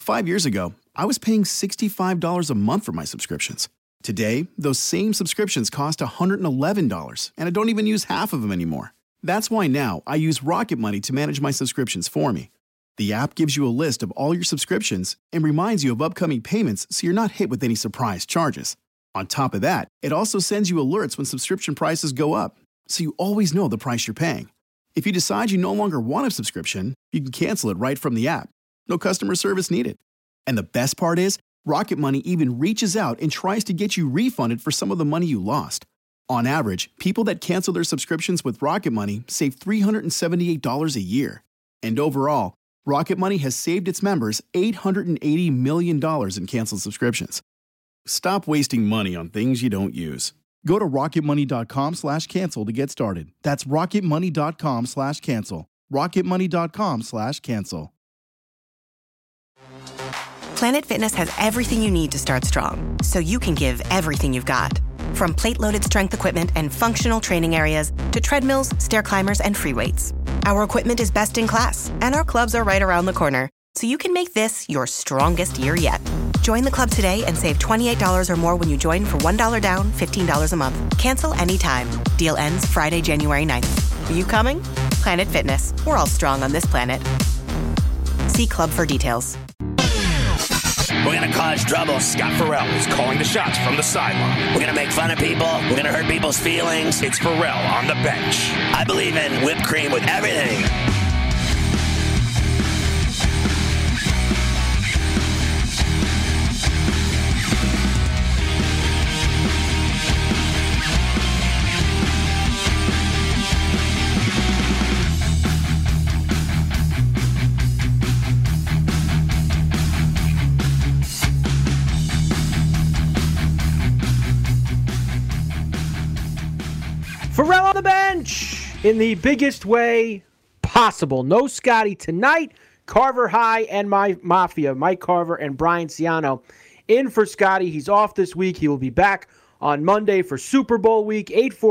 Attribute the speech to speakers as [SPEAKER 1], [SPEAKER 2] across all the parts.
[SPEAKER 1] 5 years ago, I was paying $65 a month for my subscriptions. Today, those same subscriptions cost $111, and I don't even use half of them anymore. That's why now I use Rocket Money to manage my subscriptions for me. The app gives you a list of all your subscriptions and reminds you of upcoming payments so you're not hit with any surprise charges. On top of that, it also sends you alerts when subscription prices go up, so you always know the price you're paying. If you decide you no longer want a subscription, you can cancel it right from the app. No customer service needed. And the best part is, Rocket Money even reaches out and tries to get you refunded for some of the money you lost. On average, people that cancel their subscriptions with Rocket Money save $378 a year. And overall, Rocket Money has saved its members $880 million in canceled subscriptions. Stop wasting money on things you don't use. Go to rocketmoney.com/cancel to get started. That's rocketmoney.com/cancel. rocketmoney.com/cancel.
[SPEAKER 2] Planet Fitness has everything you need to start strong, so you can give everything you've got. From plate-loaded strength equipment and functional training areas to treadmills, stair climbers, and free weights. Our equipment is best in class, and our clubs are right around the corner, so you can make this your strongest year yet. Join the club today and save $28 or more when you join for $1 down, $15 a month. Cancel anytime. Deal ends Friday, January 9th. Are you coming? Planet Fitness. We're all strong on this planet. See club for details.
[SPEAKER 3] We're going to cause trouble. Scott Farrell is calling the shots from the sideline. We're going to make fun of people. We're going to hurt people's feelings. It's Farrell on the bench. I believe in whipped cream with everything.
[SPEAKER 4] Farrell on the bench in the biggest way possible. No Scotty tonight. Carver High and my Mafia, Mike Carver and Brian Ciano in for Scotty. He's off this week. He will be back on Monday for Super Bowl week.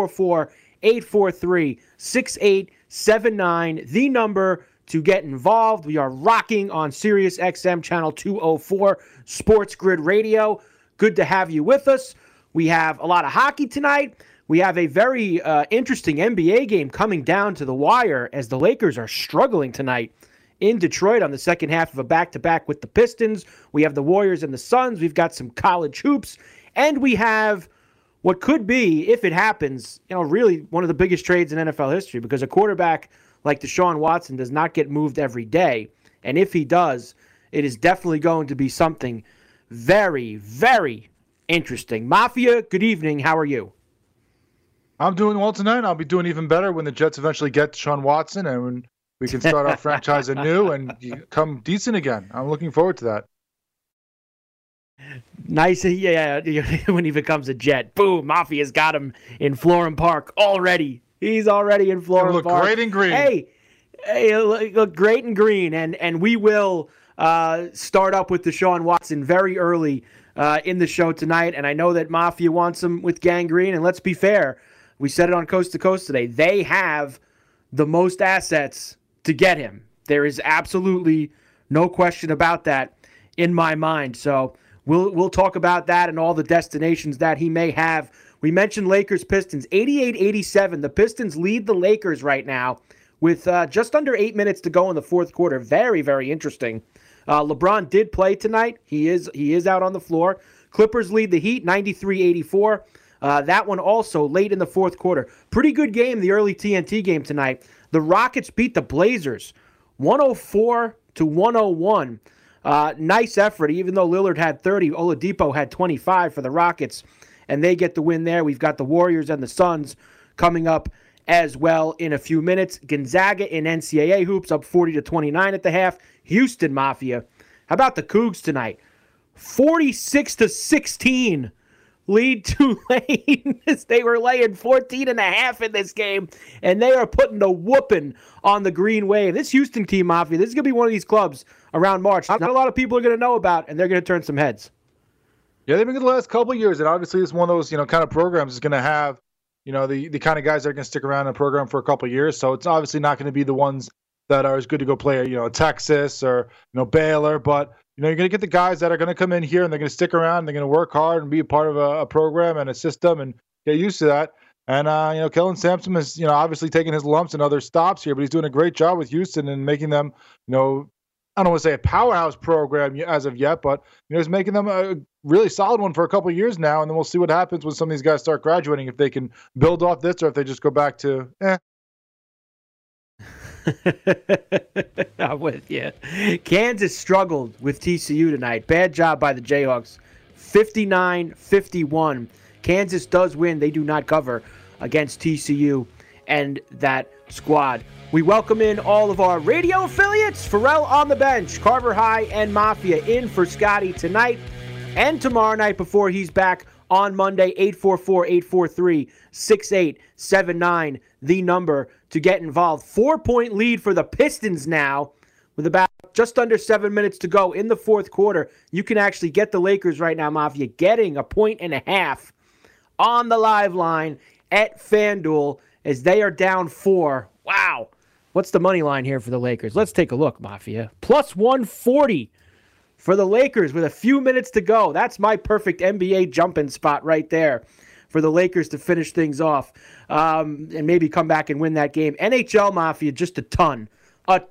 [SPEAKER 4] 844-843-6879. The number to get involved. We are rocking on Sirius XM channel 204 Sports Grid Radio. Good to have you with us. We have a lot of hockey tonight. We have a very interesting NBA game coming down to the wire as the Lakers are struggling tonight in Detroit on the second half of a back-to-back with the Pistons. We have the Warriors and the Suns. We've got some college hoops. And we have what could be, if it happens, really one of the biggest trades in NFL history, because a quarterback like Deshaun Watson does not get moved every day. And if he does, it is definitely going to be something very, very interesting. Mafia, good evening. How are you?
[SPEAKER 5] I'm doing well tonight. I'll be doing even better when the Jets eventually get Deshaun Watson and when we can start our franchise anew and become decent again. I'm looking forward to that.
[SPEAKER 4] Nice. Yeah, when he becomes a Jet. Boom, Mafia's got him in Florham Park already. He's already in Florham Park.
[SPEAKER 5] Look great in green.
[SPEAKER 4] Hey, look great in green. And we will start up with Deshaun Watson very early in the show tonight. And I know that Mafia wants him with gangrene. And let's be fair. We said it on Coast to Coast today. They have the most assets to get him. There is absolutely no question about that in my mind. So we'll talk about that and all the destinations that he may have. We mentioned Lakers-Pistons. 88-87. The Pistons lead the Lakers right now with just under 8 minutes to go in the fourth quarter. Very, very interesting. LeBron did play tonight. He is out on the floor. Clippers lead the Heat 93-84. That one also late in the fourth quarter. Pretty good game, the early TNT game tonight. The Rockets beat the Blazers 104-101. Nice effort, even though Lillard had 30. Oladipo had 25 for the Rockets, and they get the win there. We've got the Warriors and the Suns coming up as well in a few minutes. Gonzaga in NCAA hoops up 40-29 at the half. Houston Mafia. How about the Cougs tonight? 46-16. Lead Tulane. They were laying 14.5 in this game, and they are putting a whooping on the Green Wave. This Houston team, Mafia, this is going to be one of these clubs around March. Not a lot of people are going to know about, and they're going to turn some heads.
[SPEAKER 5] Yeah, they've been good the last couple of years, and obviously it's one of those, kind of programs is going to have, the kind of guys that are going to stick around in the program for a couple of years. So it's obviously not going to be the ones that are as good to go play, Texas or, Baylor, but you're going to get the guys that are going to come in here and they're going to stick around. And they're going to work hard and be a part of a program and a system and get used to that. And, Kellen Sampson is, obviously taking his lumps and other stops here, but he's doing a great job with Houston and making them, I don't want to say a powerhouse program as of yet, but, he's making them a really solid one for a couple of years now. And then we'll see what happens when some of these guys start graduating, if they can build off this or if they just go back to,
[SPEAKER 4] I'm with you. Kansas struggled with TCU tonight. Bad job by the Jayhawks. 59-51. Kansas does win. They do not cover against TCU and that squad. We welcome in all of our radio affiliates. Ferrall on the bench, Carver High and Mafia in for Scotty tonight and tomorrow night before he's back on Monday. 844-843-6879, the number to get involved. 4-point lead for the Pistons now with about just under 7 minutes to go in the fourth quarter. You can actually get the Lakers right now, Mafia, getting 1.5 points on the live line at FanDuel as they are down 4. Wow. What's the money line here for the Lakers? Let's take a look, Mafia. Plus 140 for the Lakers with a few minutes to go. That's my perfect NBA jumping spot right there for the Lakers to finish things off and maybe come back and win that game. NHL, Mafia, just a ton of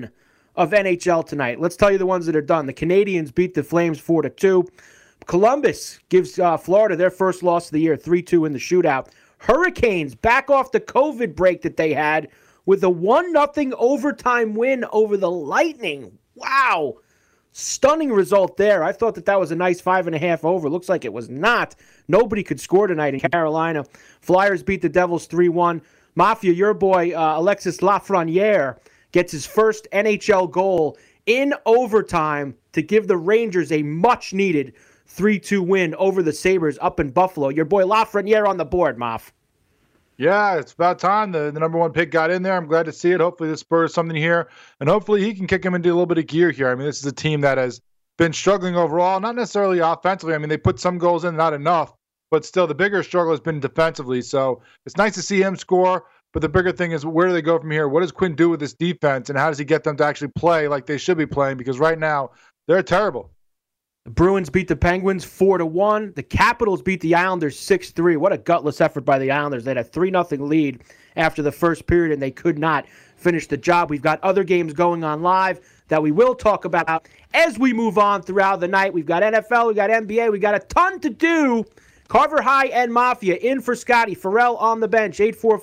[SPEAKER 4] NHL tonight. Let's tell you the ones that are done. The Canadiens beat the Flames 4-2. Columbus gives Florida their first loss of the year, 3-2 in the shootout. Hurricanes back off the COVID break that they had with a 1-0 overtime win over the Lightning. Wow. Stunning result there. I thought that was a nice 5.5 over. Looks like it was not. Nobody could score tonight in Carolina. Flyers beat the Devils 3-1. Mafia, your boy Alexis Lafreniere gets his first NHL goal in overtime to give the Rangers a much-needed 3-2 win over the Sabres up in Buffalo. Your boy Lafreniere on the board, Maf.
[SPEAKER 5] Yeah, it's about time. The number one pick got in there. I'm glad to see it. Hopefully this spurs something here, and hopefully he can kick him into a little bit of gear here. I mean, this is a team that has been struggling overall, not necessarily offensively. I mean, they put some goals in, not enough, but still the bigger struggle has been defensively. So it's nice to see him score, but the bigger thing is where do they go from here? What does Quinn do with this defense, and how does he get them to actually play like they should be playing? Because right now, they're terrible.
[SPEAKER 4] The Bruins beat the Penguins 4-1. The Capitals beat the Islanders 6-3. What a gutless effort by the Islanders. They had a 3-0 lead after the first period, and they could not finish the job. We've got other games going on live that we will talk about as we move on throughout the night. We've got NFL, we've got NBA, we've got a ton to do. Carver High and Mafia in for Scotty. Ferrall on the bench,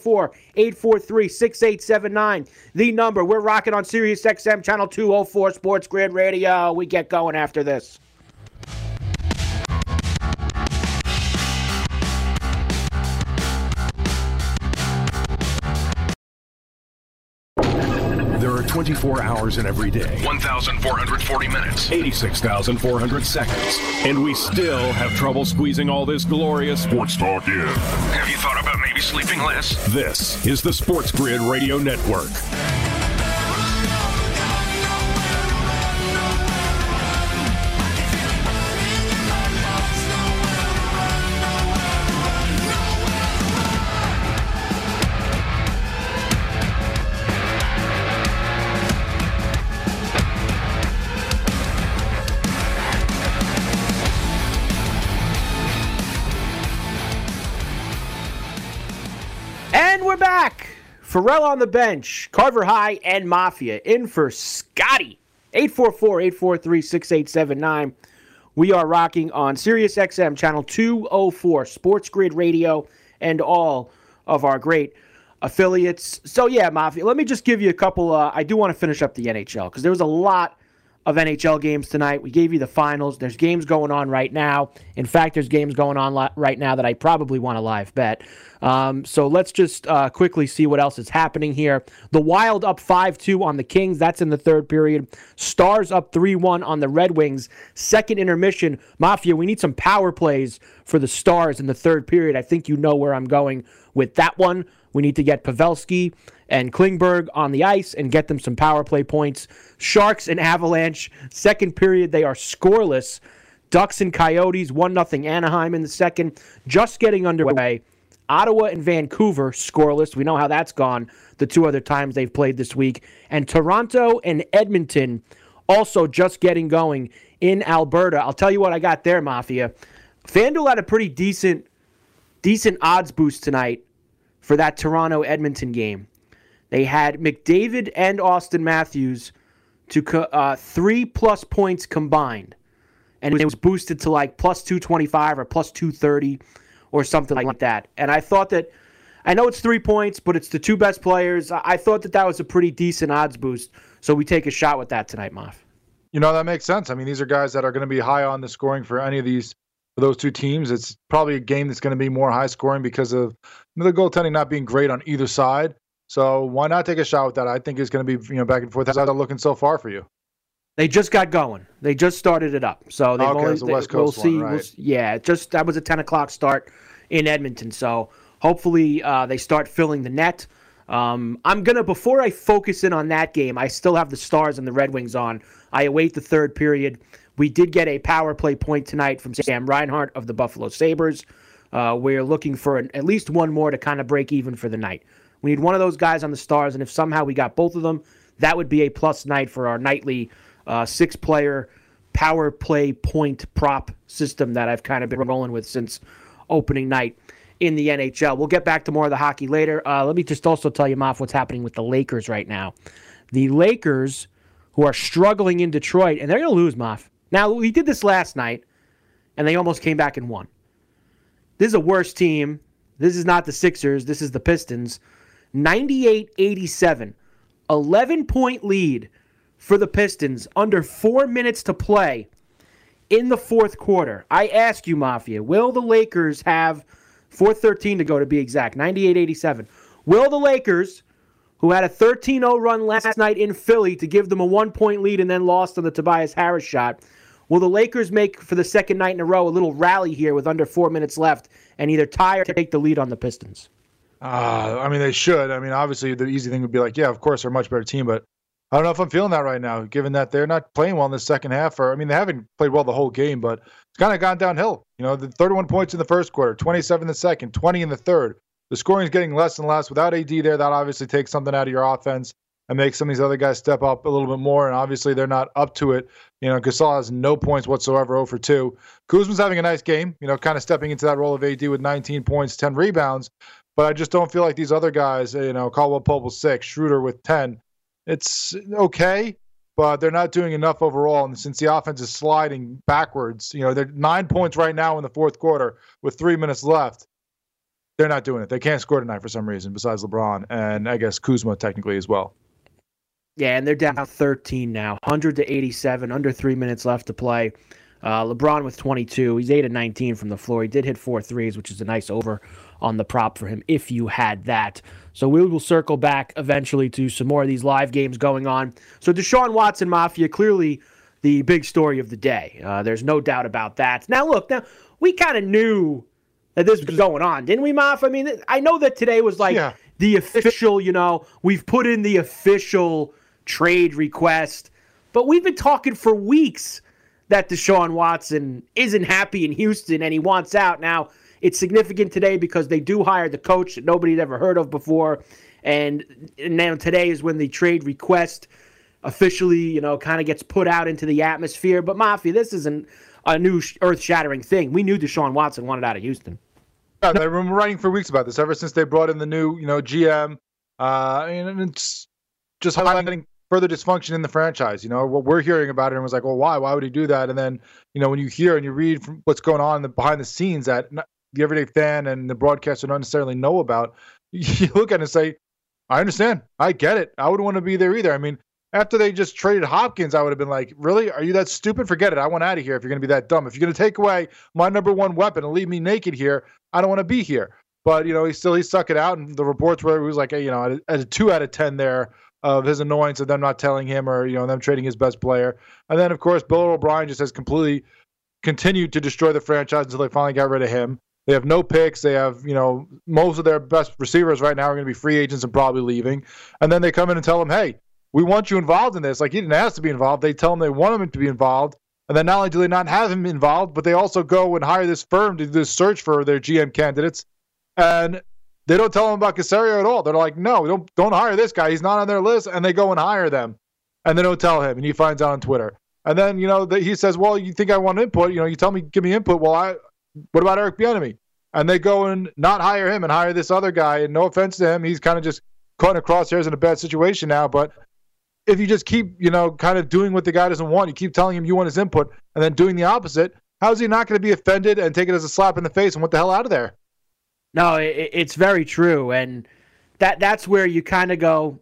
[SPEAKER 4] 844-843-6879. The number. We're rocking on Sirius XM Channel 204 Sports Grid Radio. We get going after this.
[SPEAKER 6] There are 24 hours in every day, 1,440 minutes, 86,400 seconds, and we still have trouble squeezing all this glorious sports talk in. Have you thought about maybe sleeping less? This is the Sports Grid Radio Network.
[SPEAKER 4] We're back. Ferrall on the bench, Carver High and Mafia in for Scotty. 844-843-6879. We are rocking on Sirius XM Channel 204 Sports Grid Radio and all of our great affiliates. So yeah, Mafia, let me just give you a couple. I do want to finish up the NHL because there was a lot of NHL games tonight. We gave you the finals. There's games going on right now. In fact, there's games going on right now that I probably want to live bet. So let's just quickly see what else is happening here. The Wild up 5-2 on the Kings. That's in the third period. Stars up 3-1 on the Red Wings. Second intermission. Mafia, we need some power plays for the Stars in the third period. I think you know where I'm going with that one. We need to get Pavelski and Klingberg on the ice and get them some power play points. Sharks and Avalanche. Second period, they are scoreless. Ducks and Coyotes, 1-0 Anaheim in the second. Just getting underway. Ottawa and Vancouver, scoreless. We know how that's gone the two other times they've played this week. And Toronto and Edmonton, also just getting going in Alberta. I'll tell you what I got there, Mafia. FanDuel had a pretty decent odds boost tonight for that Toronto-Edmonton game. They had McDavid and Austin Matthews to 3+ points combined. And it was boosted to like plus 225 or plus 230 or something like that. And I thought that, I know it's 3 points, but it's the two best players. I thought that was a pretty decent odds boost. So we take a shot with that tonight, Moff.
[SPEAKER 5] That makes sense. I mean, these are guys that are going to be high on the scoring for any of those two teams. It's probably a game that's going to be more high scoring because of the goaltending not being great on either side. So why not take a shot with that? I think it's going to be back and forth. How's that looking so far for you?
[SPEAKER 4] They just got going. They just started it up. So they've
[SPEAKER 5] West Coast
[SPEAKER 4] we'll see.
[SPEAKER 5] One, right.
[SPEAKER 4] That was a 10 o'clock start in Edmonton. So hopefully they start filling the net. Before I focus in on that game, I still have the Stars and the Red Wings on. I await the third period. We did get a power play point tonight from Sam Reinhart of the Buffalo Sabres. We're looking for at least one more to kind of break even for the night. We need one of those guys on the Stars, and if somehow we got both of them, that would be a plus night for our nightly 6-player power play point prop system that I've kind of been rolling with since opening night in the NHL. We'll get back to more of the hockey later. Let me just also tell you, Moff, what's happening with the Lakers right now. The Lakers, who are struggling in Detroit, and they're going to lose, Moff. Now, we did this last night, and they almost came back and won. This is a worse team. This is not the Sixers. This is the Pistons. 98-87. 11-point lead for the Pistons under 4 minutes to play in the fourth quarter. I ask you, Mafia, will the Lakers have 4:13 to go to be exact, 98-87. Will the Lakers, who had a 13-0 run last night in Philly to give them a 1-point lead and then lost on the Tobias Harris shot, will the Lakers make, for the second night in a row, a little rally here with under 4 minutes left and either tie or take the lead on the Pistons?
[SPEAKER 5] They should. Obviously, the easy thing would be like, yeah, of course, they're a much better team, but I don't know if I'm feeling that right now, given that they're not playing well in the second half. They haven't played well the whole game, but it's kind of gone downhill. The 31 points in the first quarter, 27 in the second, 20 in the third. The scoring is getting less and less. Without AD there, that obviously takes something out of your offense and makes some of these other guys step up a little bit more, and obviously they're not up to it. Gasol has no points whatsoever, 0 for 2. Kuzma's having a nice game, kind of stepping into that role of AD with 19 points, 10 rebounds, but I just don't feel like these other guys, Caldwell Pope 6, Schroeder with 10. It's okay, but they're not doing enough overall. And since the offense is sliding backwards, they're 9 points right now in the fourth quarter with 3 minutes left. They're not doing it. They can't score tonight for some reason besides LeBron and I guess Kuzma technically as well.
[SPEAKER 4] Yeah, and they're down 13 now, 100-87, under 3 minutes left to play. LeBron with 22. He's 8 of 19 from the floor. He did hit 4 threes, which is a nice over on the prop for him if you had that. So we will circle back eventually to some more of these live games going on. So Deshaun Watson Mafia, clearly the big story of the day. There's no doubt about that. Now, we kind of knew that this was going on, didn't we, Maf? I know that today was the official, we've put in the official trade request, but we've been talking for weeks that Deshaun Watson isn't happy in Houston and he wants out. Now, it's significant today because they do hire the coach that nobody had ever heard of before. And now today is when the trade request officially, kind of gets put out into the atmosphere. But, Mafia, this isn't a new earth-shattering thing. We knew Deshaun Watson wanted out of Houston.
[SPEAKER 5] Yeah, they've been writing for weeks about this, ever since they brought in the new, GM. And it's just highlighting further dysfunction in the franchise. What we're hearing about it, and was like, well, why? Why would he do that? And then, when you hear and you read from what's going on behind the scenes that the everyday fan and the broadcaster don't necessarily know about, you look at it and say, I understand. I get it. I wouldn't want to be there either. After they just traded Hopkins, I would have been like, really? Are you that stupid? Forget it. I want out of here if you're going to be that dumb. If you're going to take away my number one weapon and leave me naked here, I don't want to be here. But, he stuck it out. And the reports were, it was like, at a 2 out of 10 there of his annoyance of them not telling him or, them trading his best player. And then, of course, Bill O'Brien just has completely continued to destroy the franchise until they finally got rid of him. They have no picks. They have, most of their best receivers right now are going to be free agents and probably leaving. And then they come in and tell them, hey, we want you involved in this. Like, he didn't ask to be involved. They tell him they want him to be involved. And then not only do they not have him involved, but they also go and hire this firm to do this search for their GM candidates. And they don't tell him about Caserio at all. They're like, no, don't hire this guy. He's not on their list. And they go and hire them. And they don't tell him. And he finds out on Twitter. And then, he says, well, you think I want input? You tell me, give me input. Well, what about Eric Bieniemy? And they go and not hire him and hire this other guy. And no offense to him, he's kind of just caught in crosshairs in a bad situation now. But if you just keep, kind of doing what the guy doesn't want, you keep telling him you want his input and then doing the opposite, how is he not going to be offended and take it as a slap in the face and what the hell out of there?
[SPEAKER 4] No, it's very true. And that's where you kind of go,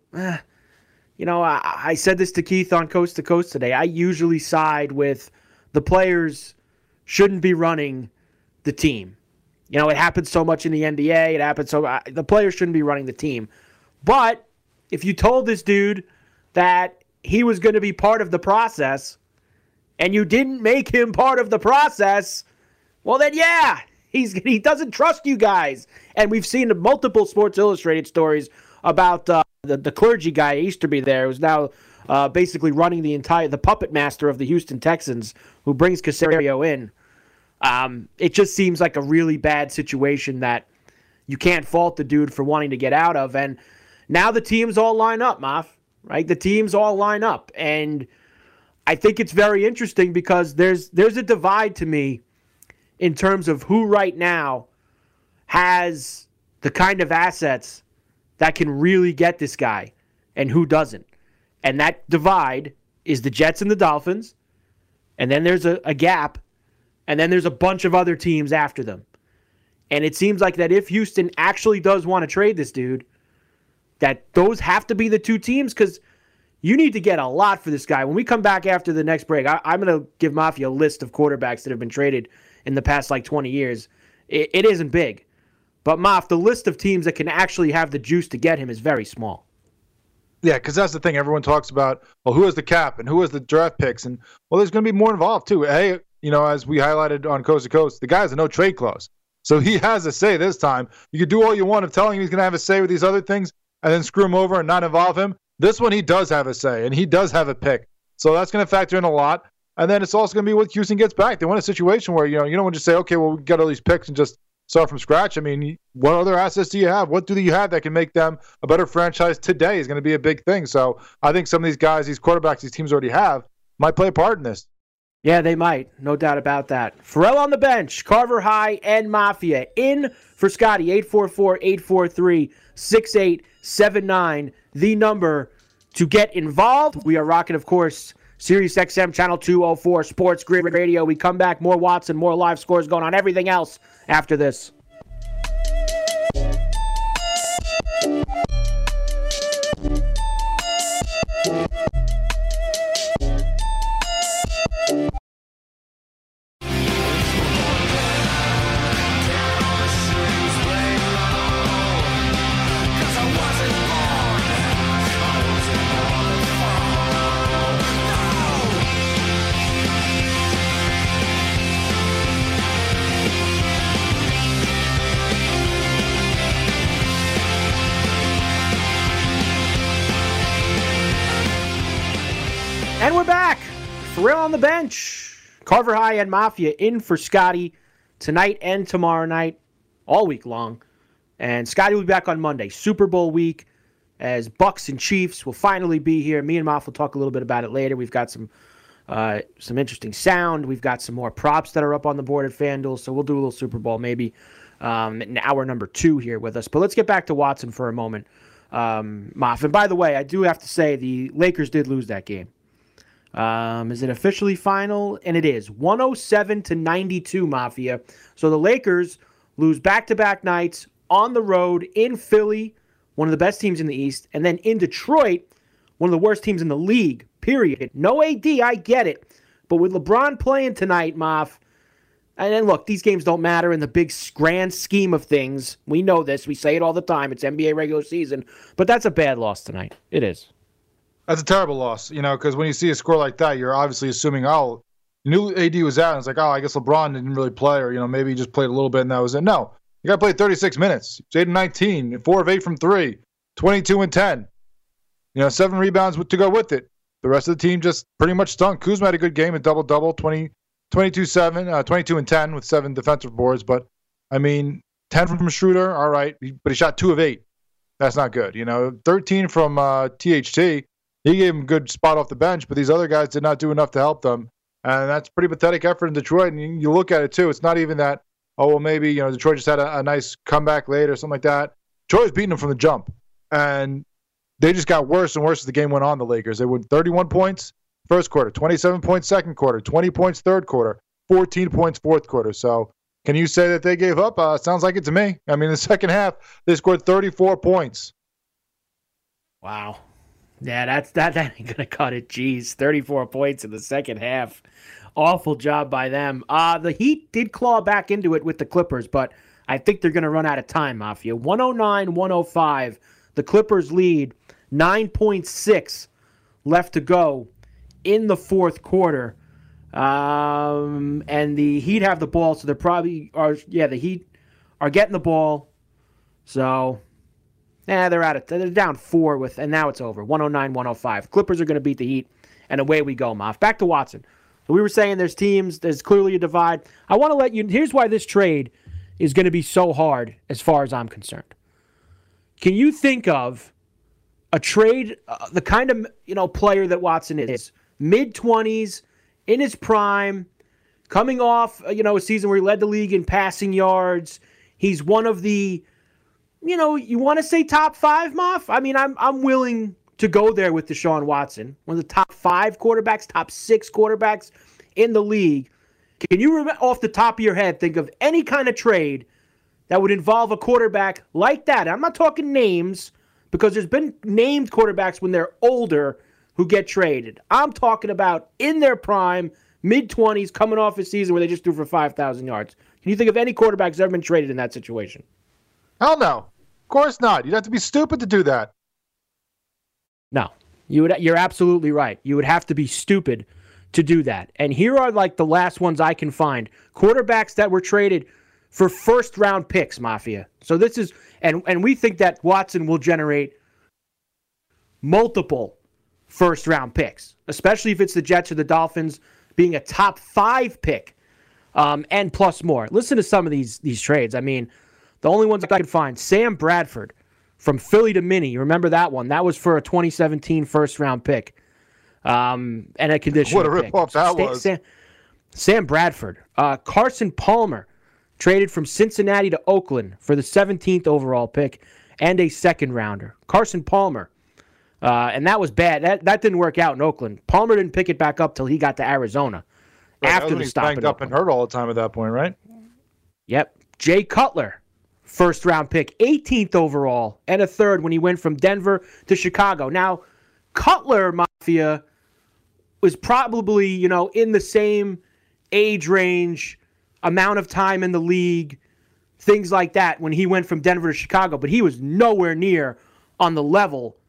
[SPEAKER 4] I said this to Keith on Coast to Coast today. I usually side with the players shouldn't be running the team. It happens so much in the NBA. It happens the players shouldn't be running the team. But if you told this dude that he was going to be part of the process and you didn't make him part of the process, well then yeah, he doesn't trust you guys. And we've seen multiple Sports Illustrated stories about the clergy guy Easterby there, who's now basically running the puppet master of the Houston Texans, who brings Caserio in. It just seems like a really bad situation that you can't fault the dude for wanting to get out of. And now the teams all line up, Maf, right? The teams all line up. And I think it's very interesting because there's a divide to me in terms of who right now has the kind of assets that can really get this guy and who doesn't. And that divide is the Jets and the Dolphins. And then there's a gap. And then there's a bunch of other teams after them. And it seems like that if Houston actually does want to trade this dude, that those have to be the two teams because you need to get a lot for this guy. When we come back after the next break, I'm going to give Mafia a list of quarterbacks that have been traded in the past 20 years. It isn't big. But, Maf, the list of teams that can actually have the juice to get him is very small.
[SPEAKER 5] Yeah, because that's the thing. Everyone talks about, well, who has the cap and who has the draft picks? And, well, there's going to be more involved, too. Hey, as we highlighted on Coast to Coast, the guy has a no-trade clause. So he has a say this time. You could do all you want of telling him he's going to have a say with these other things and then screw him over and not involve him. This one, he does have a say, and he does have a pick. So that's going to factor in a lot. And then it's also going to be what Houston gets back. They want a situation where, you don't want to just say, okay, well, we got all these picks and just start from scratch. I mean, what other assets do you have? What do you have that can make them a better franchise today is going to be a big thing. So I think some of these guys, these quarterbacks these teams already have, might play a part in this.
[SPEAKER 4] Yeah, they might. No doubt about that. Ferrall on the bench, Carver High and Mafia. In for Scotty, 844-843-6879. The number to get involved. We are rocking, of course, Sirius XM Channel 204 Sports Grid Radio. We come back, more Watson, more live scores going on, everything else after this. And we're back. Ferrall on the bench. Carver High and Mafia in for Scotty tonight and tomorrow night, all week long. And Scotty will be back on Monday, Super Bowl week, as Bucks and Chiefs will finally be here. Me and Maf will talk a little bit about it later. We've got some interesting sound. We've got some more props that are up on the board at FanDuel, so we'll do a little Super Bowl maybe in hour number 2 here with us. But let's get back to Watson for a moment, Maf. And by the way, I do have to say the Lakers did lose that game. Is it officially final? And it is 107-92, Mafia. So the Lakers lose back-to-back nights on the road in Philly, one of the best teams in the East, and then in Detroit, one of the worst teams in the league, period. No AD, I get it. But with LeBron playing tonight, Maf, and then look, these games don't matter in the big grand scheme of things. We know this. We say it all the time. It's NBA regular season. But that's a bad loss tonight. It is.
[SPEAKER 5] That's a terrible loss, because when you see a score like that, you're obviously assuming, you knew AD was out, and it's like, I guess LeBron didn't really play, or, maybe he just played a little bit and that was it. No, the guy played 36 minutes. He's 8-19, 4 of 8 from 3, 22-10. 7 rebounds to go with it. The rest of the team just pretty much stunk. Kuzma had a good game, a double-double, 22-10 with 7 defensive boards. But, 10 from Schroeder, all right, but he shot 2 of 8. That's not good. 13 from THT. he gave him a good spot off the bench, but these other guys did not do enough to help them. And that's a pretty pathetic effort in Detroit. And you look at it, too. It's not even that, oh, well, maybe, Detroit just had a nice comeback late or something like that. Detroit was beating them from the jump. And they just got worse and worse as the game went on, the Lakers. They went 31 points first quarter, 27 points second quarter, 20 points third quarter, 14 points fourth quarter. So can you say that they gave up? Sounds like it to me. I mean, in the second half, they scored 34 points.
[SPEAKER 4] Wow. Yeah, that ain't going to cut it. Jeez, 34 points in the second half. Awful job by them. The Heat did claw back into it with the Clippers, but I think they're going to run out of time, Mafia. 109-105. The Clippers lead. 9.6 left to go in the fourth quarter. And the Heat have the ball, so they're probably the Heat are getting the ball. So they're down 4 and now it's over. 109-105. Clippers are going to beat the Heat, and away we go, Moff. Back to Watson. So we were saying there's clearly a divide. I want to let you, here's why this trade is going to be so hard as far as I'm concerned. Can you think of a trade, the kind of player that Watson is, mid-20s, in his prime, coming off a season where he led the league in passing yards. He's one of the, you want to say top 5, Moff? I mean, I'm willing to go there with Deshaun Watson, one of the top 5 quarterbacks, top 6 quarterbacks in the league. Can you, off the top of your head, think of any kind of trade that would involve a quarterback like that? I'm not talking names, because there's been named quarterbacks when they're older who get traded. I'm talking about in their prime, mid-20s, coming off a season where they just threw for 5,000 yards. Can you think of any quarterback who's ever been traded in that situation?
[SPEAKER 5] Hell no. Of course not. You'd have to be stupid to do that.
[SPEAKER 4] No. You're absolutely right. You would have to be stupid to do that. And here are like the last ones I can find. Quarterbacks that were traded for first-round picks, Mafia. So this is, and we think that Watson will generate multiple first-round picks, especially if it's the Jets or the Dolphins, being a top 5 pick, and plus more. Listen to some of these trades. I mean, the only ones I could find, Sam Bradford from Philly to Minnie. You remember that one? That was for a 2017 first-round pick, and a conditional pick.
[SPEAKER 5] What a rip-off that was.
[SPEAKER 4] Sam Bradford. Carson Palmer traded from Cincinnati to Oakland for the 17th overall pick and a second-rounder. Carson Palmer. And that was bad. That didn't work out in Oakland. Palmer didn't pick it back up till he got to Arizona.
[SPEAKER 5] Right,
[SPEAKER 4] after the stop.
[SPEAKER 5] Banged up and hurt all the time at that point, right?
[SPEAKER 4] Yep. Jay Cutler, first-round pick, 18th overall, and a third when he went from Denver to Chicago. Now, Cutler, Mafia, was probably, in the same age range, amount of time in the league, things like that when he went from Denver to Chicago. But he was nowhere near on the level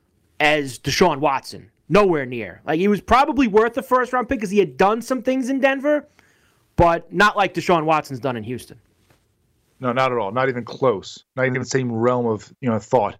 [SPEAKER 4] as Deshaun Watson. Nowhere near. Like, he was probably worth the first-round pick because he had done some things in Denver, but not like Deshaun Watson's done in Houston.
[SPEAKER 5] No, not at all. Not even close. Not even the same realm of thought.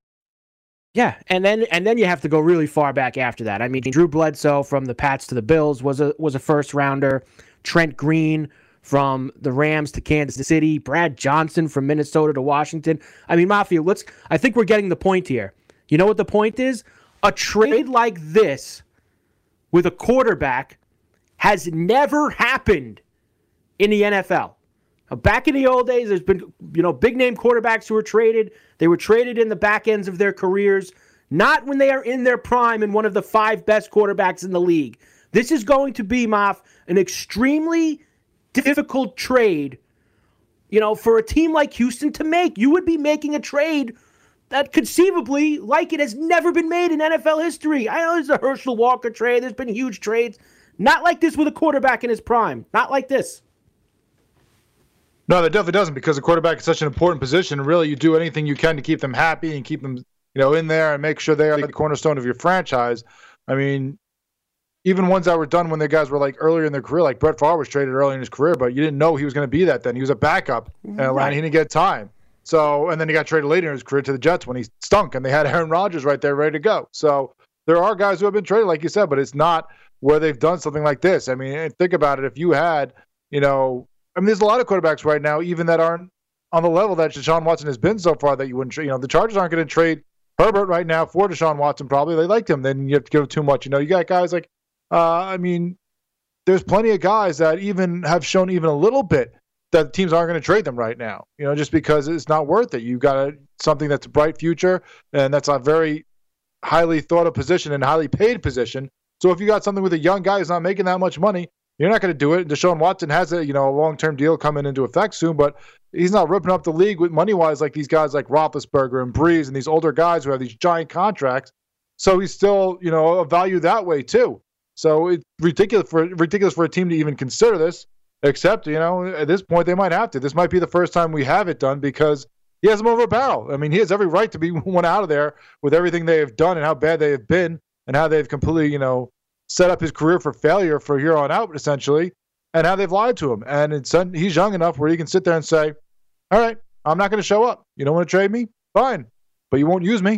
[SPEAKER 4] Yeah, and then you have to go really far back after that. I mean, Drew Bledsoe from the Pats to the Bills was a first-rounder. Trent Green from the Rams to Kansas City. Brad Johnson from Minnesota to Washington. I mean, Mafia, I think we're getting the point here. You know what the point is? A trade like this with a quarterback has never happened in the NFL. Back in the old days, there's been, big-name quarterbacks who were traded. They were traded in the back ends of their careers, not when they are in their prime and one of the 5 best quarterbacks in the league. This is going to be, Moff, an extremely difficult trade, for a team like Houston to make. You would be making a trade that conceivably, like it has never been made in NFL history. I know there's a Herschel Walker trade. There's been huge trades. Not like this with a quarterback in his prime. Not like this.
[SPEAKER 5] No, that definitely doesn't, because the quarterback is such an important position. Really, you do anything you can to keep them happy and keep them, in there and make sure they are the cornerstone of your franchise. I mean, even ones that were done when the guys were like earlier in their career, like Brett Favre was traded early in his career, but you didn't know he was going to be that then. He was a backup in Atlanta. Right. He didn't get time. So, and then he got traded later in his career to the Jets when he stunk, and they had Aaron Rodgers right there ready to go. So there are guys who have been traded, like you said, but it's not where they've done something like this. I mean, think about it. If you had, there's a lot of quarterbacks right now, even that aren't on the level that Deshaun Watson has been so far, that you wouldn't trade. The Chargers aren't going to trade Herbert right now for Deshaun Watson, probably. They liked him. Then you have to give him too much. You got guys like, there's plenty of guys that even have shown even a little bit that teams aren't going to trade them right now, just because it's not worth it. You got something that's a bright future, and that's a very highly thought of position and highly paid position. So if you got something with a young guy who's not making that much money, you're not going to do it. Deshaun Watson has a long-term deal coming into effect soon, but he's not ripping up the league with money-wise like these guys like Roethlisberger and Breeze and these older guys who have these giant contracts. So he's still, a value that way too. So it's ridiculous for a team to even consider this, except, at this point they might have to. This might be the first time we have it done because he has him over a barrel. I mean, he has every right to be one out of there with everything they have done and how bad they have been and how they've completely, set up his career for failure for here on out, essentially, and how they've lied to him. And he's young enough where he can sit there and say, all right, I'm not going to show up. You don't want to trade me? Fine. But you won't use me.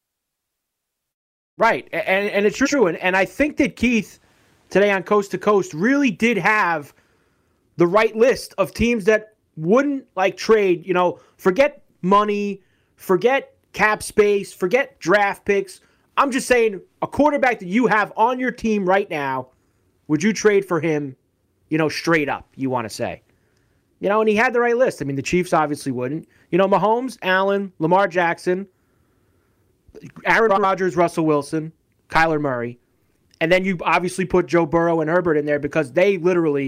[SPEAKER 4] Right. And it's true. And I think that Keith, today on Coast to Coast, really did have the right list of teams that wouldn't trade, forget money, forget cap space, forget draft picks. I'm just saying, a quarterback that you have on your team right now, would you trade for him, straight up, you want to say? And he had the right list. I mean, the Chiefs obviously wouldn't. Mahomes, Allen, Lamar Jackson, Aaron Rodgers, Russell Wilson, Kyler Murray. And then you obviously put Joe Burrow and Herbert in there because they've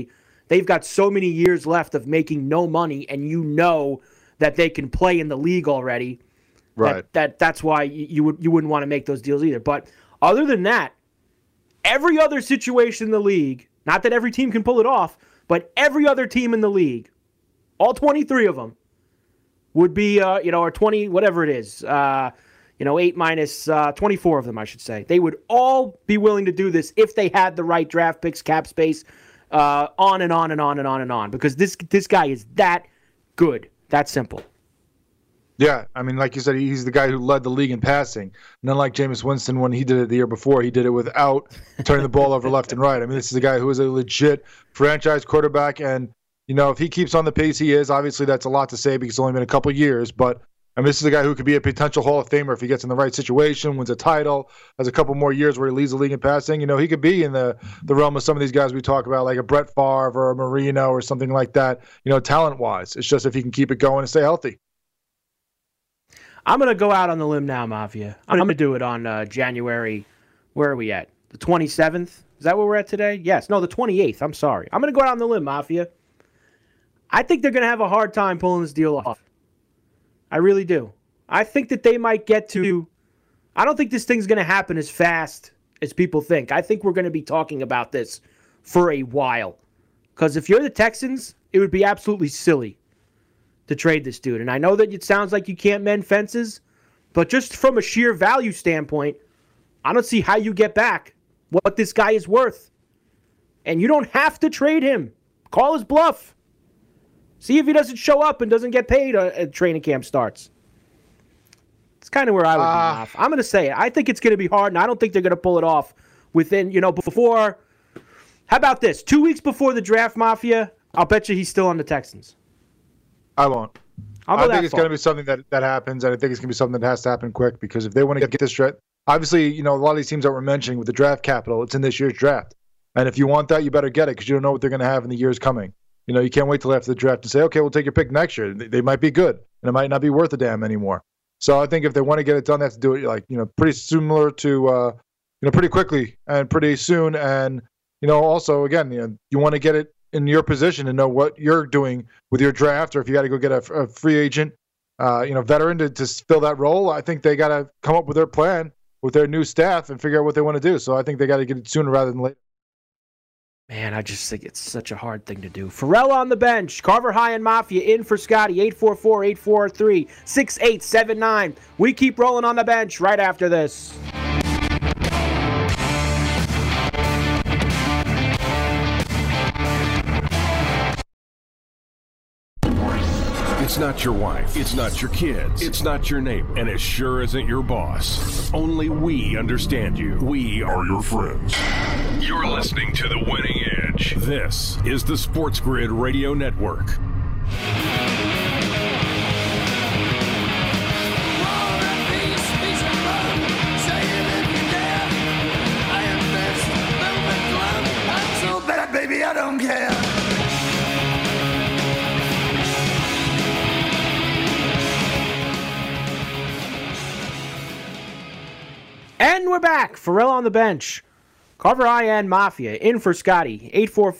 [SPEAKER 4] got so many years left of making no money, and that they can play in the league already.
[SPEAKER 5] Right.
[SPEAKER 4] That's why you wouldn't want to make those deals either. But other than that, every other situation in the league, not that every team can pull it off, but every other team in the league, all 23 of them, would be, or 20, whatever it is, 8 minus 24 of them, I should say. They would all be willing to do this if they had the right draft picks, cap space, on and on and on and on and on. Because this guy is that good, that simple.
[SPEAKER 5] Yeah, I mean, like you said, he's the guy who led the league in passing. And unlike Jameis Winston, when he did it the year before, he did it without turning the ball over left and right. I mean, this is a guy who is a legit franchise quarterback. And, if he keeps on the pace he is, obviously that's a lot to say because it's only been a couple of years. But, I mean, this is a guy who could be a potential Hall of Famer if he gets in the right situation, wins a title, has a couple more years where he leads the league in passing. He could be in the realm of some of these guys we talk about, like a Brett Favre or a Marino or something like that, talent-wise. It's just if he can keep it going and stay healthy.
[SPEAKER 4] I'm going to go out on the limb now, Mafia. I'm going to do it on January, where are we at? The 27th? Is that where we're at today? Yes. No, the 28th. I'm sorry. I'm going to go out on the limb, Mafia. I think they're going to have a hard time pulling this deal off. I really do. I think that they might get to... I don't think this thing's going to happen as fast as people think. I think we're going to be talking about this for a while. Because if you're the Texans, it would be absolutely silly to trade this dude. And I know that it sounds like you can't mend fences, but just from a sheer value standpoint, I don't see how you get back what this guy is worth. And you don't have to trade him. Call his bluff. See if he doesn't show up and doesn't get paid at training camp starts. It's kind of where I would be off. I'm going to say it. I think it's going to be hard, and I don't think they're going to pull it off within, before. How about this? 2 weeks before the draft, Mafia, I'll bet you he's still on the Texans.
[SPEAKER 5] I won't. I think it's going to be something that happens, and I think it's going to be something that has to happen quick because if they want to get this draft, obviously, a lot of these teams that we're mentioning with the draft capital, it's in this year's draft. And if you want that, you better get it because you don't know what they're going to have in the years coming. You can't wait till after the draft to say, okay, we'll take your pick next year. They might be good, and it might not be worth a damn anymore. So I think if they want to get it done, they have to do it pretty similar to, pretty quickly and pretty soon. And, also, again, you want to get it in your position to know what you're doing with your draft, or if you got to go get a free agent, veteran to fill that role. I think they got to come up with their plan with their new staff and figure out what they want to do. So I think they got to get it sooner rather than later.
[SPEAKER 4] Man, I just think it's such a hard thing to do. Pharrell on the bench. Carver High and Mafia in for Scotty. 844-843-6879. We keep rolling on the bench right after this.
[SPEAKER 6] It's not your wife. It's not your kids. It's not your neighbor. And it sure isn't your boss. Only we understand you. We are your friends. You're listening to The Winning Edge. This is the Sports Grid Radio Network.
[SPEAKER 7] yeah.
[SPEAKER 4] And we're back. Pharrell on the bench. Carver High and Mafia in for Scotty.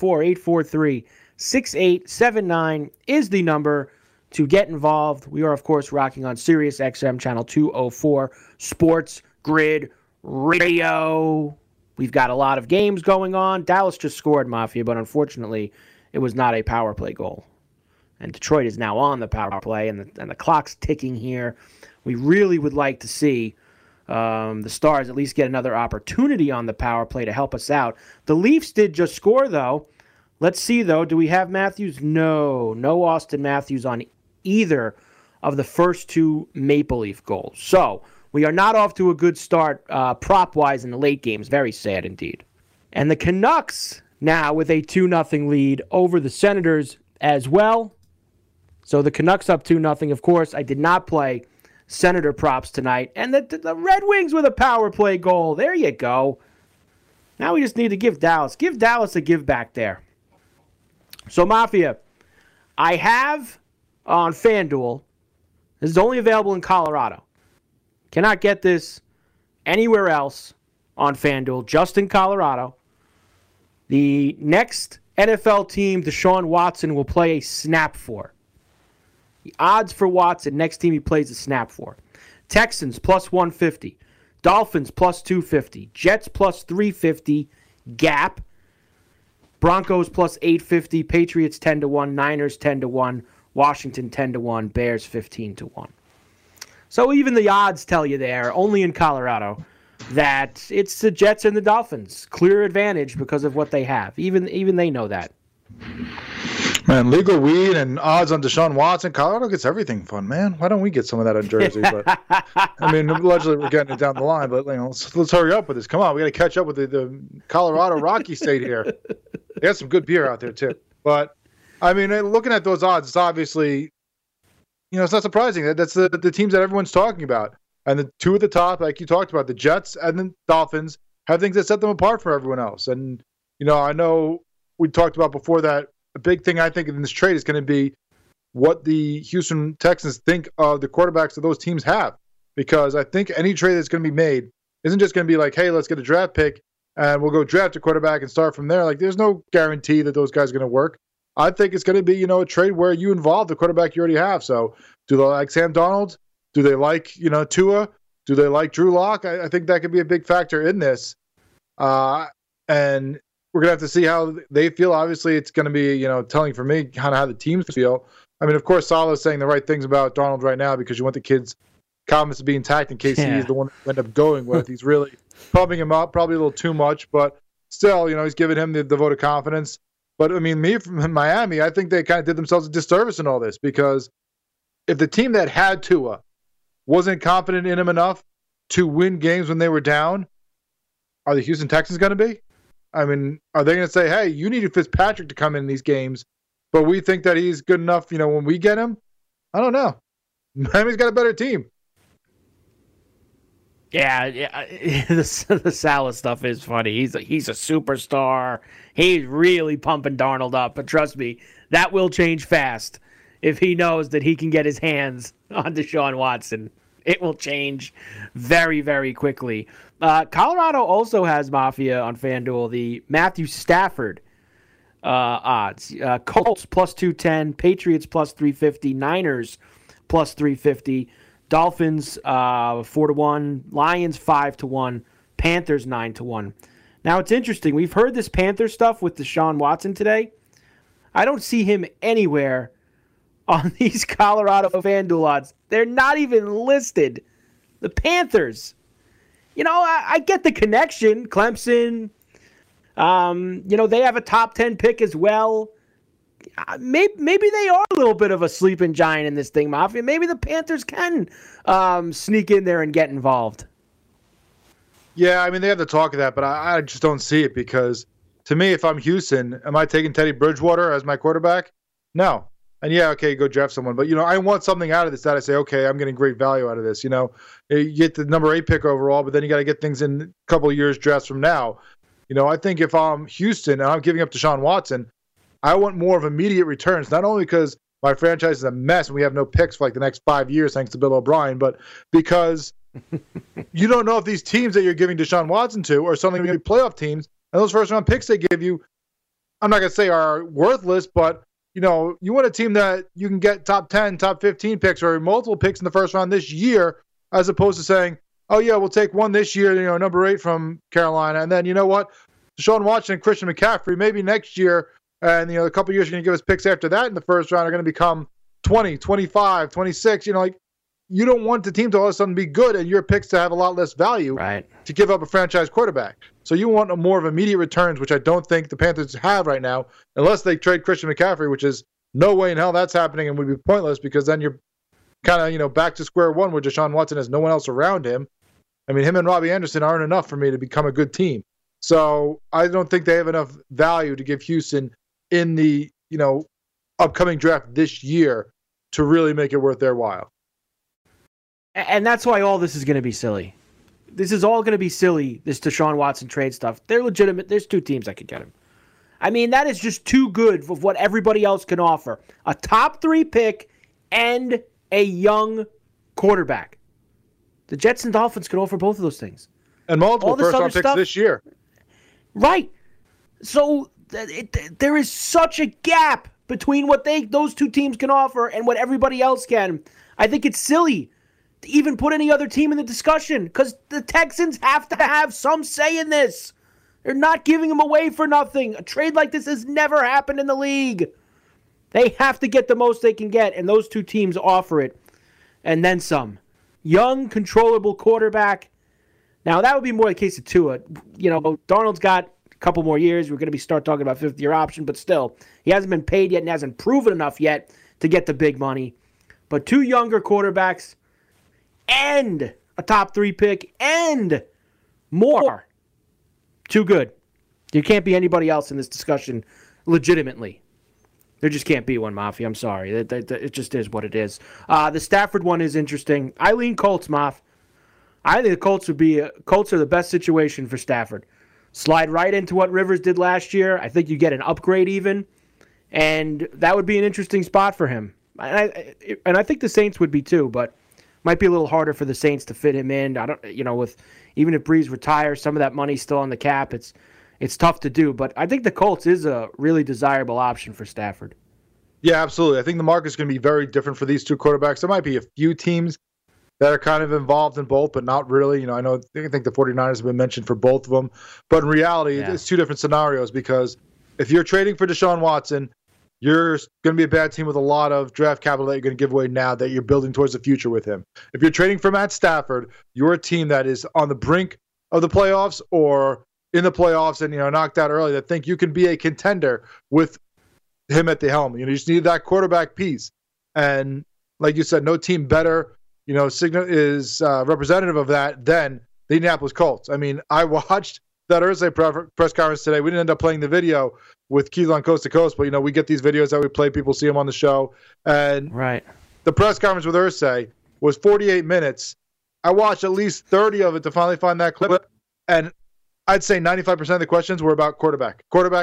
[SPEAKER 4] 844-843-6879 is the number to get involved. We are, of course, rocking on Sirius XM Channel 204 Sports Grid Radio. We've got a lot of games going on. Dallas just scored, Mafia, but unfortunately, it was not a power play goal. And Detroit is now on the power play, and the clock's ticking here. We really would like to see the Stars at least get another opportunity on the power play to help us out. The Leafs did just score, though. Let's see, though. Do we have Matthews? No. No Austin Matthews on either of the first two Maple Leaf goals. So we are not off to a good start prop-wise in the late games. Very sad indeed. And the Canucks now with a 2-0 lead over the Senators as well. So the Canucks up 2-0. Of course, I did not play Senator props tonight. And the Red Wings with a power play goal. There you go. Now we just need to give Dallas a give back there. So, Mafia, I have on FanDuel, this is only available in Colorado. Cannot get this anywhere else on FanDuel, just in Colorado. The next NFL team Deshaun Watson will play a snap for. The odds for Watson, next team he plays a snap for. Texans plus 150. Dolphins plus 250. Jets plus 350. Gap. Broncos plus 850. Patriots 10-1. Niners 10-1. Washington 10-1. Bears 15-1. So even the odds tell you there, only in Colorado, that it's the Jets and the Dolphins. Clear advantage because of what they have. Even they know that.
[SPEAKER 5] Man, legal weed and odds on Deshaun Watson. Colorado gets everything fun, man. Why don't we get some of that in Jersey? But I mean, allegedly we're getting it down the line. But let's hurry up with this. Come on, we got to catch up with the Colorado Rocky State here. They got some good beer out there too. But I mean, looking at those odds, it's obviously, it's not surprising that that's the teams that everyone's talking about. And the two at the top, like you talked about, the Jets and the Dolphins, have things that set them apart from everyone else. And I know we talked about before that. A big thing I think in this trade is going to be what the Houston Texans think of the quarterbacks that those teams have. Because I think any trade that's going to be made isn't just going to be like, hey, let's get a draft pick and we'll go draft a quarterback and start from there. Like, there's no guarantee that those guys are going to work. I think it's going to be, a trade where you involve the quarterback you already have. So do they like Sam Darnold? Do they like, Tua? Do they like Drew Lock? I think that could be a big factor in this. And we're going to have to see how they feel. Obviously, it's going to be, telling for me kind of how the teams feel. I mean, of course, Salah's saying the right things about Darnold right now because you want the kid's confidence to be intact in case he is the one that end up going with. He's really pumping him up, probably a little too much, but still, he's giving him the vote of confidence. But, I mean, me from Miami, I think they kind of did themselves a disservice in all this because if the team that had Tua wasn't confident in him enough to win games when they were down, are the Houston Texans going to be? I mean, are they going to say, hey, you needed Fitzpatrick to come in these games, but we think that he's good enough, when we get him? I don't know. Miami's got a better team.
[SPEAKER 4] Yeah, the Salah stuff is funny. He's a superstar. He's really pumping Darnold up, but trust me, that will change fast if he knows that he can get his hands on Deshaun Watson. It will change very, very quickly. Colorado also has, Mafia, on FanDuel, the Matthew Stafford odds. Colts plus 210, Patriots plus 350, Niners plus 350, Dolphins 4-1, Lions 5-1, Panthers 9-1. Now, it's interesting. We've heard this Panther stuff with Deshaun Watson today. I don't see him anywhere on these Colorado FanDuel odds. They're not even listed. The Panthers. I get the connection. Clemson. They have a top 10 pick as well. Maybe they are a little bit of a sleeping giant in this thing, Mafia. Maybe the Panthers can sneak in there and get involved.
[SPEAKER 5] Yeah, I mean, they have the talk of that, but I just don't see it because, to me, if I'm Houston, am I taking Teddy Bridgewater as my quarterback? No. And yeah, okay, go draft someone. But, I want something out of this that I say, okay, I'm getting great value out of this. You get the number 8 pick overall, but then you got to get things in a couple of years drafts from now. I think if I'm Houston and I'm giving up Deshaun Watson, I want more of immediate returns, not only because my franchise is a mess and we have no picks for like the next 5 years thanks to Bill O'Brien, but because you don't know if these teams that you're giving Deshaun Watson to are suddenly going to be playoff teams, and those first-round picks they give you, I'm not going to say are worthless, but you want a team that you can get top 10, top 15 picks or multiple picks in the first round this year, as opposed to saying, oh, yeah, we'll take one this year, number 8 from Carolina, and then you know what? Deshaun Watson and Christian McCaffrey, maybe next year, and a couple years you're going to give us picks after that in the first round are going to become 20, 25, 26. You don't want the team to all of a sudden be good and your picks to have a lot less value to give up a franchise quarterback. So you want more of immediate returns, which I don't think the Panthers have right now, unless they trade Christian McCaffrey, which is no way in hell that's happening and would be pointless because then you're kind of, back to square one where Deshaun Watson has no one else around him. I mean, him and Robbie Anderson aren't enough for me to become a good team. So I don't think they have enough value to give Houston in the, upcoming draft this year to really make it worth their while.
[SPEAKER 4] And that's why all this is going to be silly. This is all going to be silly, this Deshaun Watson trade stuff. They're legitimate. There's 2 teams that could get him. I mean, that is just too good for what everybody else can offer. A top 3 pick and a young quarterback. The Jets and Dolphins can offer both of those things.
[SPEAKER 5] And multiple first-round picks this year.
[SPEAKER 4] Right. So there is such a gap between what those 2 teams can offer and what everybody else can. I think it's silly to even put any other team in the discussion because the Texans have to have some say in this. They're not giving them away for nothing. A trade like this has never happened in the league. They have to get the most they can get, and those 2 teams offer it. And then some. Young, controllable quarterback. Now, that would be more the case of Tua. Darnold's got a couple more years. We're going to start talking about 5th-year option, but still, he hasn't been paid yet and hasn't proven enough yet to get the big money. But 2 younger quarterbacks and a top 3 pick and more. Too good. There can't be anybody else in this discussion legitimately. There just can't be one, Mafia. I'm sorry. It just is what it is. The Stafford one is interesting. I lean Colts, Maf. I think the Colts are the best situation for Stafford. Slide right into what Rivers did last year. I think you get an upgrade even, and that would be an interesting spot for him. And I think the Saints would be too, but might be a little harder for the Saints to fit him in. I don't, with even if Breeze retires, some of that money's still on the cap. It's tough to do, but I think the Colts is a really desirable option for Stafford.
[SPEAKER 5] Yeah, absolutely. I think the market's going to be very different for these 2 quarterbacks. There might be a few teams that are kind of involved in both, but not really. I think the 49ers have been mentioned for both of them. But in reality, It's 2 different scenarios because if you're trading for Deshaun Watson, you're going to be a bad team with a lot of draft capital that you're going to give away now that you're building towards the future with him. If you're trading for Matt Stafford, you're a team that is on the brink of the playoffs or in the playoffs and knocked out early that think you can be a contender with him at the helm. You just need that quarterback piece. And like you said, no team better is representative of that than the Indianapolis Colts. I mean, I watched that Irsay press conference today. We didn't end up playing the video with Keith on Coast to Coast, but, we get these videos that we play. People see them on the show. And the press conference with Irsay was 48 minutes. I watched at least 30 of it to finally find that clip. And I'd say 95% of the questions were about quarterback.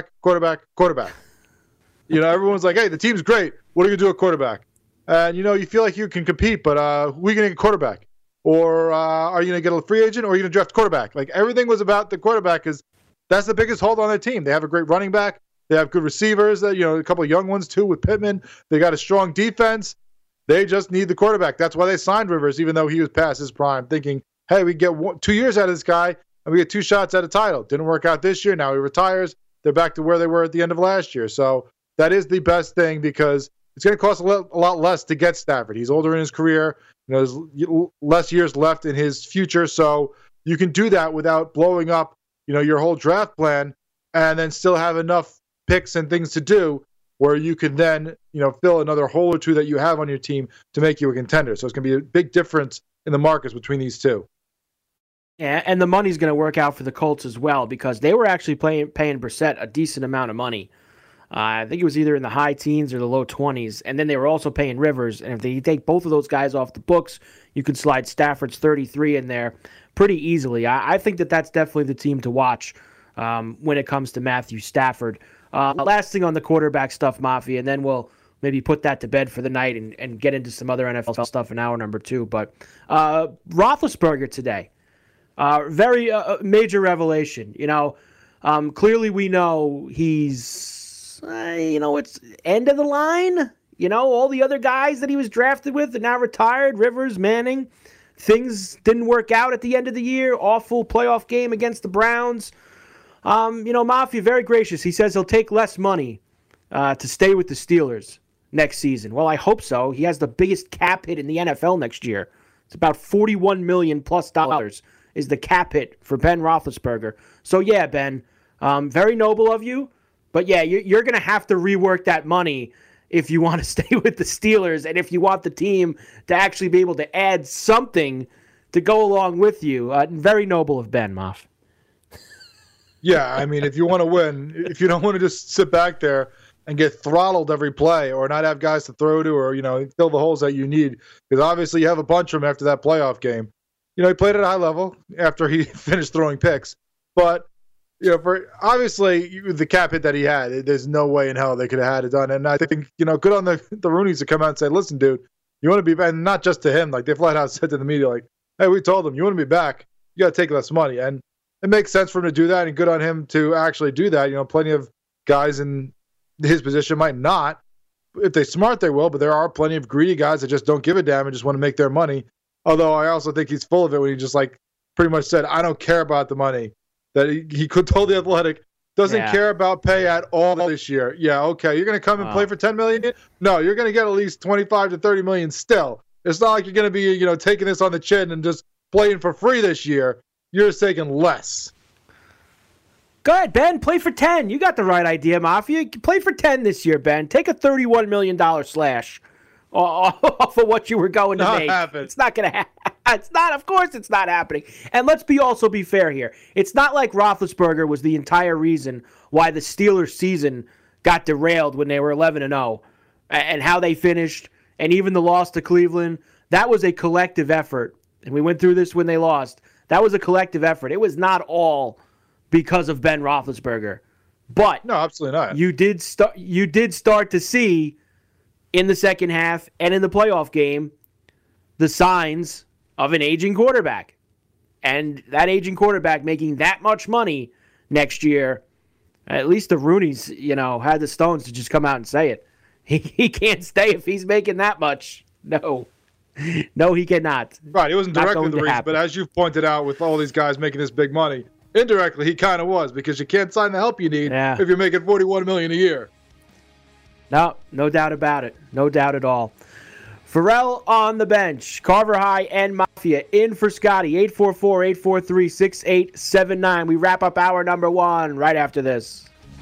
[SPEAKER 5] Everyone's like, hey, the team's great. What are you going to do at quarterback? And, you feel like you can compete, but who are you going to get quarterback? Or are you going to get a free agent or are you going to draft quarterback? Like, everything was about the quarterback because that's the biggest hold on their team. They have a great running back. They have good receivers, a couple of young ones, too, with Pittman. They got a strong defense. They just need the quarterback. That's why they signed Rivers, even though he was past his prime, thinking, hey, we get 2 years out of this guy and we get 2 shots at a title. Didn't work out this year. Now he retires. They're back to where they were at the end of last year. So that is the best thing because it's going to cost a lot less to get Stafford. He's older in his career. There's less years left in his future. So you can do that without blowing up, your whole draft plan and then still have enough picks and things to do where you can then, fill another hole or 2 that you have on your team to make you a contender. So it's going to be a big difference in the markets between these 2.
[SPEAKER 4] Yeah, and the money's going to work out for the Colts as well because they were actually paying Brissett a decent amount of money. I think it was either in the high teens or the low 20s, and then they were also paying Rivers. And if they take both of those guys off the books, you could slide Stafford's 33 in there pretty easily. I think that's definitely the team to watch when it comes to Matthew Stafford. Last thing on the quarterback stuff, Mafia, and then we'll maybe put that to bed for the night and get into some other NFL stuff in hour number 2. But Roethlisberger today, very major revelation. Clearly we know he's, it's end of the line. All the other guys that he was drafted with are now retired. Rivers, Manning. Things didn't work out at the end of the year. Awful playoff game against the Browns. Mafia, very gracious. He says he'll take less money to stay with the Steelers next season. Well, I hope so. He has the biggest cap hit in the NFL next year. It's about $41 million plus is the cap hit for Ben Roethlisberger. So, yeah, Ben, very noble of you. But, yeah, you're going to have to rework that money if you want to stay with the Steelers and if you want the team to actually be able to add something to go along with you. Very noble of Ben, Moff.
[SPEAKER 5] Yeah, I mean, if you want to win, if you don't want to just sit back there and get throttled every play or not have guys to throw to or, fill the holes that you need, because obviously you have a bunch of them after that playoff game. He played at a high level after he finished throwing picks. But, for obviously the cap hit that he had, there's no way in hell they could have had it done. And I think, good on the Rooneys to come out and say, listen, dude, you want to be back, and not just to him, like they flat out said to the media, like, hey, we told him, you want to be back, you got to take less money. And it makes sense for him to do that, and good on him to actually do that. Plenty of guys in his position might not. If they're smart, they will, but there are plenty of greedy guys that just don't give a damn and just want to make their money. Although I also think he's full of it when he just pretty much said, I don't care about the money. That he could told the Athletic, doesn't care about pay at all this year. Yeah, okay. You're going to come and play for $10 million? No, you're going to get at least $25 to $30 million still. It's not like you're going to be, taking this on the chin and just playing for free this year. You're just taking less.
[SPEAKER 4] Go ahead, Ben. Play for 10. You got the right idea, Mafia. Play for 10 this year, Ben. Take a $31 million slash off of what you were going to make. It's not going to happen. It's not. Of course it's not happening. And let's also be fair here. It's not like Roethlisberger was the entire reason why the Steelers season got derailed when they were 11-0 and how they finished, and even the loss to Cleveland. That was a collective effort. And we went through this when they lost. That was a collective effort. It was not all because of Ben Roethlisberger. But
[SPEAKER 5] no, absolutely not.
[SPEAKER 4] You did start to see in the second half and in the playoff game the signs of an aging quarterback. And that aging quarterback making that much money next year, at least the Rooneys, had the stones to just come out and say it. He can't stay if he's making that much. No, he cannot.
[SPEAKER 5] Right, it wasn't directly the reason, but as you've pointed out with all these guys making this big money, indirectly he kind of was, because you can't sign the help you need if you're making $41 million a year.
[SPEAKER 4] No doubt about it. No doubt at all. Ferrall on the bench. Carver High and Mafia in for Scotty. 844-843-6879. We wrap up hour number 1 right after this.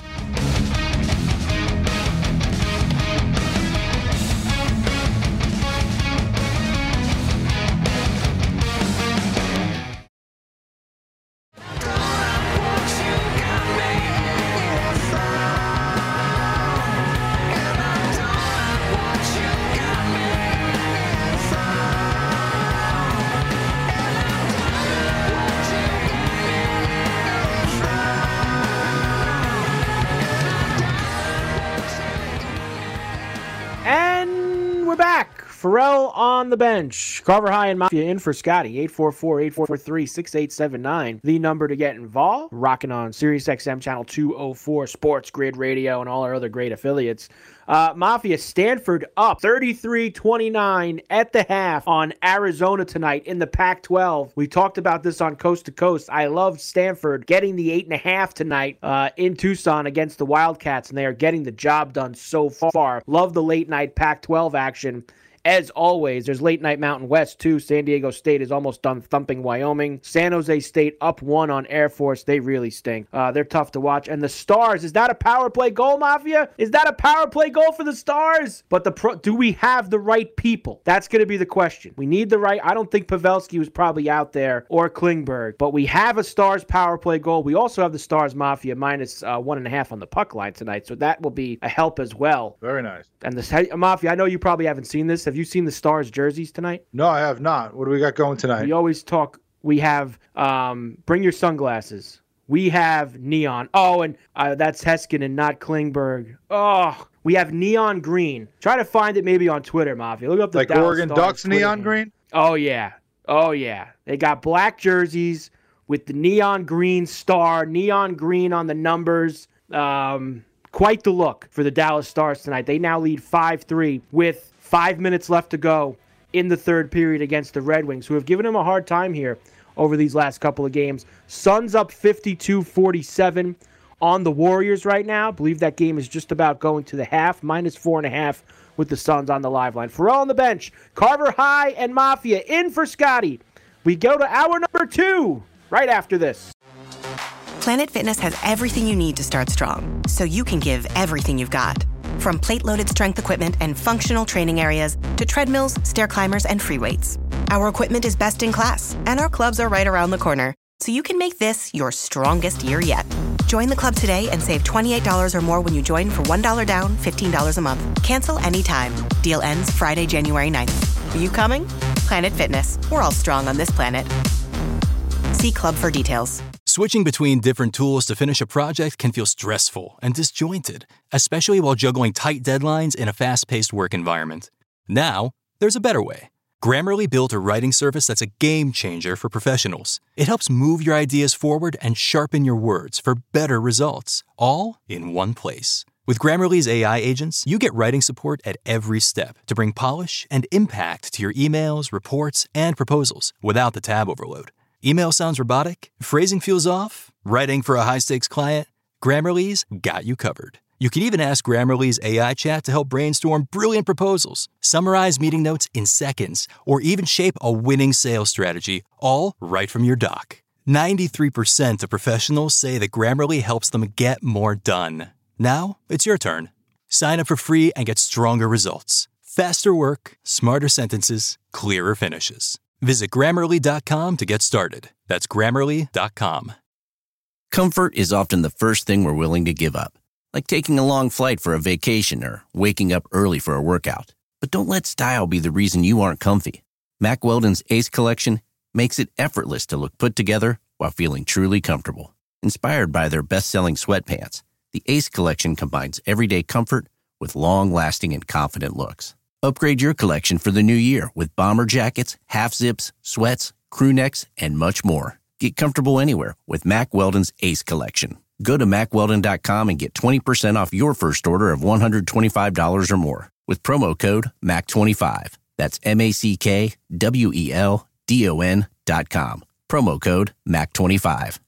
[SPEAKER 4] Ferrall on the bench. Carver High and Mafia in for Scotty. 844-843-6879. The number to get involved. Rocking on Sirius XM Channel 204, Sports Grid Radio, and all our other great affiliates. Mafia, Stanford up 33-29 at the half on Arizona tonight in the Pac-12. We talked about this on Coast to Coast. I love Stanford getting the 8.5 tonight in Tucson against the Wildcats, and they are getting the job done so far. Love the late night Pac-12 action. As always, there's late night Mountain West, too. San Diego State is almost done thumping Wyoming. San Jose State up 1 on Air Force. They really stink. They're tough to watch. And the Stars, is that a power play goal, Mafia? Is that a power play goal for the Stars? But do we have the right people? That's going to be the question. We need the right. I don't think Pavelski was probably out there or Klingberg. But we have a Stars power play goal. We also have the Stars Mafia minus 1.5 on the puck line tonight. So that will be a help as well.
[SPEAKER 5] Very nice.
[SPEAKER 4] And the Mafia, I know you probably haven't seen this. Have you seen the Stars jerseys tonight?
[SPEAKER 5] No, I have not. What do we got going tonight?
[SPEAKER 4] We always talk. We have bring your sunglasses. we have Neon. Oh, and that's Heskin and not Klingberg. Oh, we have Neon Green. Try to find it maybe on Twitter, Mafia. Look up the
[SPEAKER 5] like
[SPEAKER 4] Dallas
[SPEAKER 5] Oregon
[SPEAKER 4] Stars
[SPEAKER 5] Ducks
[SPEAKER 4] Twitter
[SPEAKER 5] Neon
[SPEAKER 4] name.
[SPEAKER 5] Green?
[SPEAKER 4] Oh, yeah. They got black jerseys with the neon green star, neon green on the numbers. Quite the look for the Dallas Stars tonight. They now lead 5-3 with 5 minutes left to go in the third period against the Red Wings, who have given them a hard time here over these last couple of games. Suns up 52-47 on the Warriors right now. I believe that game is just about going to the half, -4.5 with the Suns on the live line. Pharrell on the bench, Carver High and Mafia in for Scotty. We go to hour number 2 right after this.
[SPEAKER 2] Planet Fitness has everything you need to start strong, so you can give everything you've got. From plate-loaded strength equipment and functional training areas to treadmills, stair climbers, and free weights. Our equipment is best in class, and our clubs are right around the corner, so you can make this your strongest year yet. Join the club today and save $28 or more when you join for $1 down, $15 a month. Cancel anytime. Deal ends Friday, January 9th. Are you coming? Planet Fitness. We're all strong on this planet. See club for details.
[SPEAKER 7] Switching between different tools to finish a project can feel stressful and disjointed, especially while juggling tight deadlines in a fast-paced work environment. Now, there's a better way. Grammarly built a writing service that's a game changer for professionals. It helps move your ideas forward and sharpen your words for better results, all in one place. With Grammarly's AI agents, you get writing support at every step to bring polish and impact to your emails, reports, and proposals without the tab overload. Email sounds robotic? Phrasing feels off? Writing for a high-stakes client? Grammarly's got you covered. You can even ask Grammarly's AI chat to help brainstorm brilliant proposals, summarize meeting notes in seconds, or even shape a winning sales strategy, all right from your dock. 93% of professionals say that Grammarly helps them get more done. Now, it's your turn. Sign up for free and get stronger results. Faster work, smarter sentences, clearer finishes. Visit Grammarly.com to get started. That's Grammarly.com.
[SPEAKER 8] Comfort is often the first thing we're willing to give up, like taking a long flight for a vacation or waking up early for a workout. But don't let style be the reason you aren't comfy. Mack Weldon's Ace Collection makes it effortless to look put together while feeling truly comfortable. Inspired by their best-selling sweatpants, the Ace Collection combines everyday comfort with long-lasting and confident looks. Upgrade your collection for the new year with bomber jackets, half-zips, sweats, crew necks, and much more. Get comfortable anywhere with Mack Weldon's Ace Collection. Go to MackWeldon.com and get 20% off your first order of $125 or more with promo code MACK25. That's MackWeldon.com. Promo code MACK25.